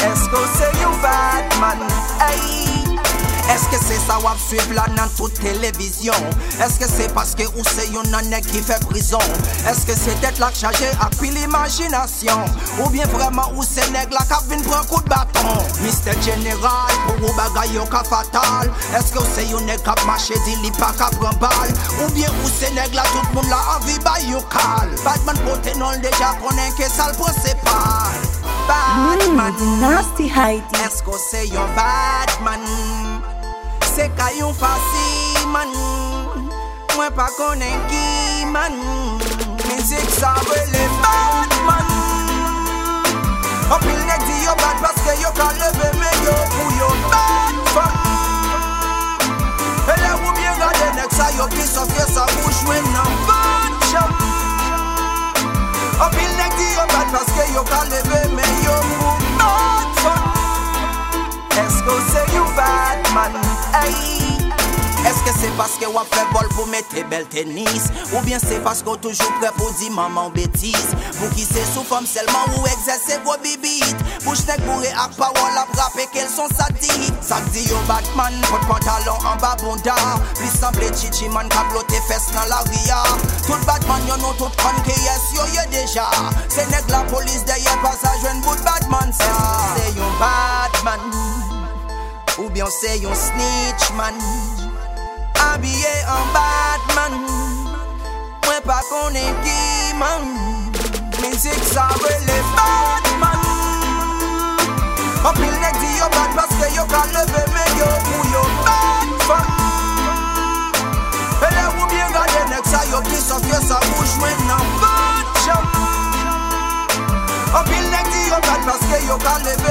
Est-ce que c'est you bad man? Hey. Est-ce que c'est ça wap suiv là dans toute télévision? Est-ce que c'est parce que ou c'est yon nan qui fait prison? Est-ce que c'est tête là chargé à pile imagination? Ou bien vraiment ou c'est nèg là qui vient prendre coup de bâton? Mr. General pour ou bagay yo ka fatal? Est-ce que c'est yon nèg qui marché dit li pas ka prend balle? Ou bien ou c'est nèg là tout le monde là envie ba yo cal? Batman pote non déjà connaît que ça le principal. Batman Nasty Heidi. Est-ce que c'est yon Batman? C'est caillou facile man. Moi pas connais qui man. Musique ça veut les Batman. En pile nèg dit yo bad parce que yo ka lever mais yo pour yo bad femme. Et là ou bien garder nèg ça yo qui s'offre ça pour jouer dans bad jam. En pile nèg dit yo bad parce que yo ka lever mais yo pour bad femme. Est-ce que c'est you Batman? Hey. Est-ce que c'est parce que wap fait bol pour mettre belle tennis? Ou bien c'est parce qu'on toujours prêt pour dire maman bêtise? Pour qui c'est sous femme seulement ou exercer vos bibites? Bouche nèg bourré ak parole à rapper qu'elles sont sadiques. Ça dit yo Batman, pot pantalon en bas bonda. Plus semble chichi man ka bloté fesses dans la ria. Tout Batman yo non tout con que yes yo y'a déjà. C'est nèg la police derrière passage un bout de Batman. C'est yo Batman. Ou bien c'est yon snitch man. Habillé en Batman. Moi pas connais qui man. Musique ça veut les Batman. En pile nèg dit yo bad parce que yo ka lever mais yo pour yo bad femme. Et là ou bien garder nèg ça yo qui s'offre ça pour jouer dans bad jam. En pile nèg dit yo bad parce que yo ka lever